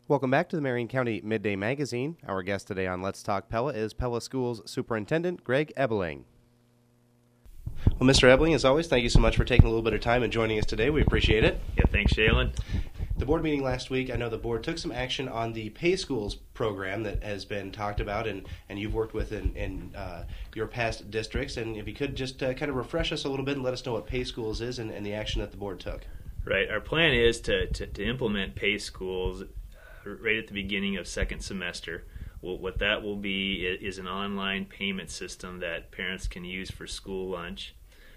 Welcome back to the Marion County Midday Magazine. Our guest today on Let's Talk Pella is Pella Schools Superintendent Greg Ebeling. Well, Mr. Ebeling, as always, thank you so much for taking a little bit of time and joining us today. We appreciate it. Yeah, thanks, Jalen. The board meeting last week, I know the board took some action on the Pay Schools program that has been talked about and you've worked with in your past districts. And if you could just kind of refresh us a little bit and let us know what Pay Schools is and the action that the board took. Right. Our plan is to implement Pay Schools right at the beginning of second semester. What that will be is an online payment system that parents can use for school lunch.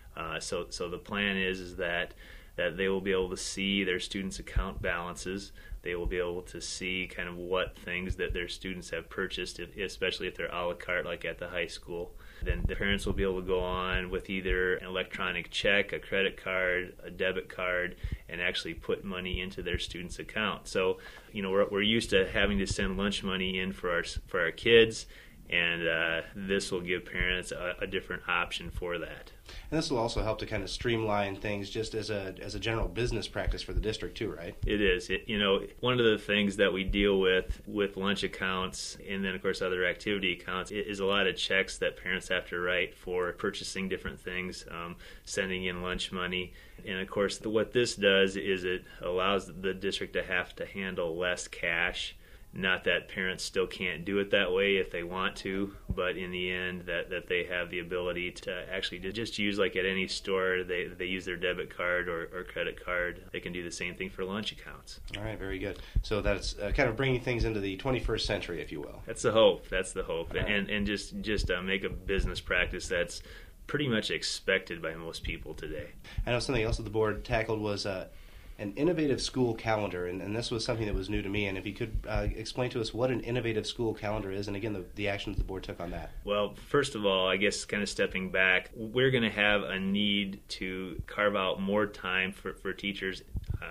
So the plan is that they will be able to see their students' account balances. They will be able to see kind of what things that their students have purchased, especially if they're a la carte like at the high school. Then the parents will be able to go on with either an electronic check, a credit card, a debit card, and actually put money into their students' account. So, we're used to having to send lunch money in for our kids, and this will give parents a different option for that. And this will also help to kind of streamline things just as a general business practice for the district too, right? It is. One of the things that we deal with lunch accounts and then, of course, other activity accounts is a lot of checks that parents have to write for purchasing different things, sending in lunch money. And, of course, what this does is it allows the district to have to handle less cash. Not that parents still can't do it that way if they want to, but in the end that they have the ability to actually just use, like at any store, they use their debit card or credit card. They can do the same thing for lunch accounts. All right, very good. So that's kind of bringing things into the 21st century, if you will. That's the hope. Right. And just make a business practice that's pretty much expected by most people today. I know something else that the board tackled was an innovative school calendar, and this was something that was new to me. And if you could explain to us what an innovative school calendar is, and again, the actions the board took on that. Well, first of all, I guess kind of stepping back, we're going to have a need to carve out more time for teachers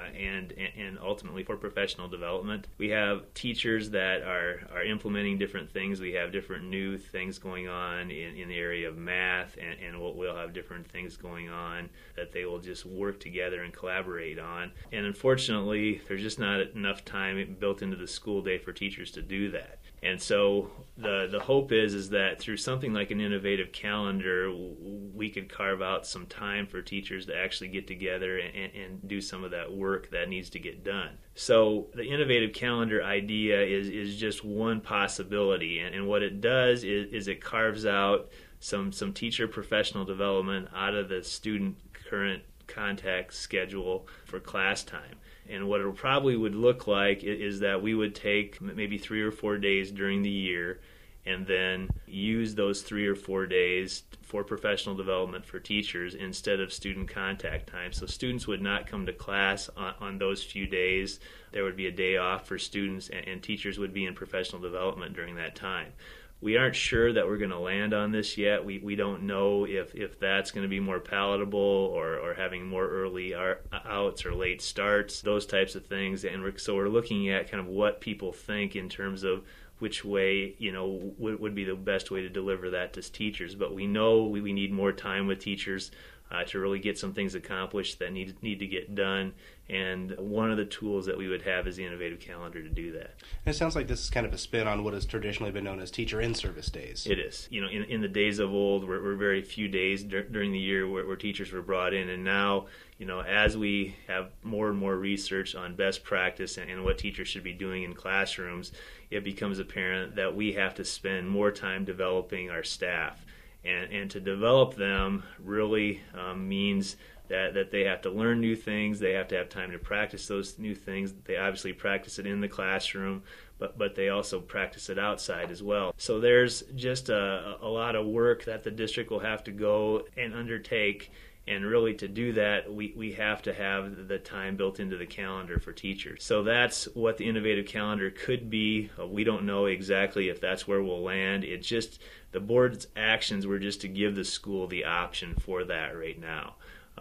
and ultimately for professional development. We have teachers that are implementing different things. We have different new things going on in the area of math, and we'll have different things going on that they will just work together and collaborate on. And unfortunately, there's just not enough time built into the school day for teachers to do that. And so the hope is that through something like an innovative calendar, we could carve out some time for teachers to actually get together and do some of that work that needs to get done. So the innovative calendar idea is just one possibility, and what it does is it carves out some teacher professional development out of the student current contact schedule for class time. And what it probably would look like is that we would take maybe 3 or 4 days during the year and then use those 3 or 4 days for professional development for teachers instead of student contact time. So students would not come to class on those few days. There would be a day off for students, and teachers would be in professional development during that time. We aren't sure that we're going to land on this yet. We don't know if that's going to be more palatable or having more early outs or late starts, those types of things. And so we're looking at kind of what people think in terms of which way, would be the best way to deliver that to teachers. But we know we need more time with teachers to really get some things accomplished that need to get done. And one of the tools that we would have is the innovative calendar to do that. And it sounds like this is kind of a spin on what has traditionally been known as teacher in-service days. It is. In the days of old, were very few days during the year where teachers were brought in. And now, as we have more and more research on best practice and what teachers should be doing in classrooms, it becomes apparent that we have to spend more time developing our staff. And to develop them really means that they have to learn new things, they have to have time to practice those new things. They obviously practice it in the classroom, but they also practice it outside as well. So there's just a lot of work that the district will have to go and undertake. And really to do that, we have to have the time built into the calendar for teachers. So that's what the innovative calendar could be. We don't know exactly if that's where we'll land. It's just the board's actions were just to give the school the option for that right now.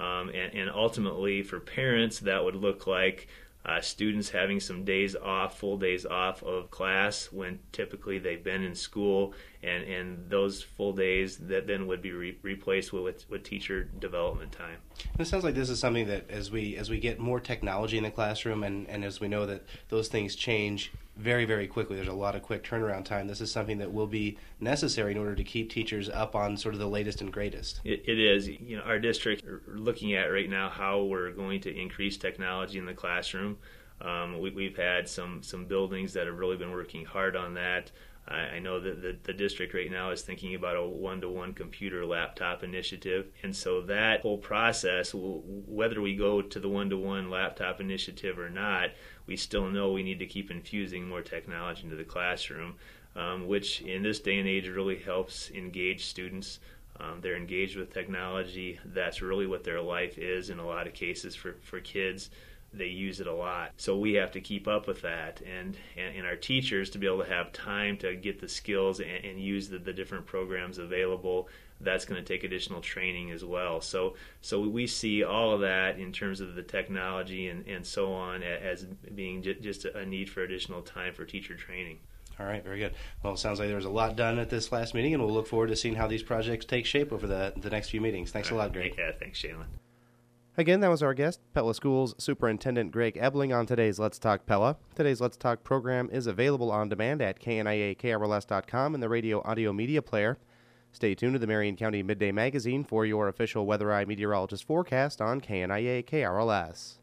And ultimately for parents, that would look like students having some days off, full days off of class when typically they've been in school, and those full days that then would be replaced with teacher development time. And it sounds like this is something that as we get more technology in the classroom and as we know that those things change very, very quickly. There's a lot of quick turnaround time. This is something that will be necessary in order to keep teachers up on sort of the latest and greatest. It is. Our district are looking at right now how we're going to increase technology in the classroom. We've had some buildings that have really been working hard on that. I know that the district right now is thinking about a one-to-one computer laptop initiative. And so that whole process, whether we go to the one-to-one laptop initiative or not, we still know we need to keep infusing more technology into the classroom, which in this day and age really helps engage students. They're engaged with technology. That's really what their life is in a lot of cases for kids. They use it a lot. So we have to keep up with that, and our teachers to be able to have time to get the skills and use the different programs available. That's going to take additional training as well. So we see all of that in terms of the technology and so on as being just a need for additional time for teacher training. All right, very good. Well, it sounds like there was a lot done at this last meeting, and we'll look forward to seeing how these projects take shape over the next few meetings. Thanks a lot, Greg. Yeah, thanks, Shailen. Again, that was our guest, Pella Schools Superintendent Greg Ebling on today's Let's Talk Pella. Today's Let's Talk program is available on demand at kniakrls.com and the radio audio media player. Stay tuned to the Marion County Midday Magazine for your official Weather Eye meteorologist forecast on KNIA KRLS.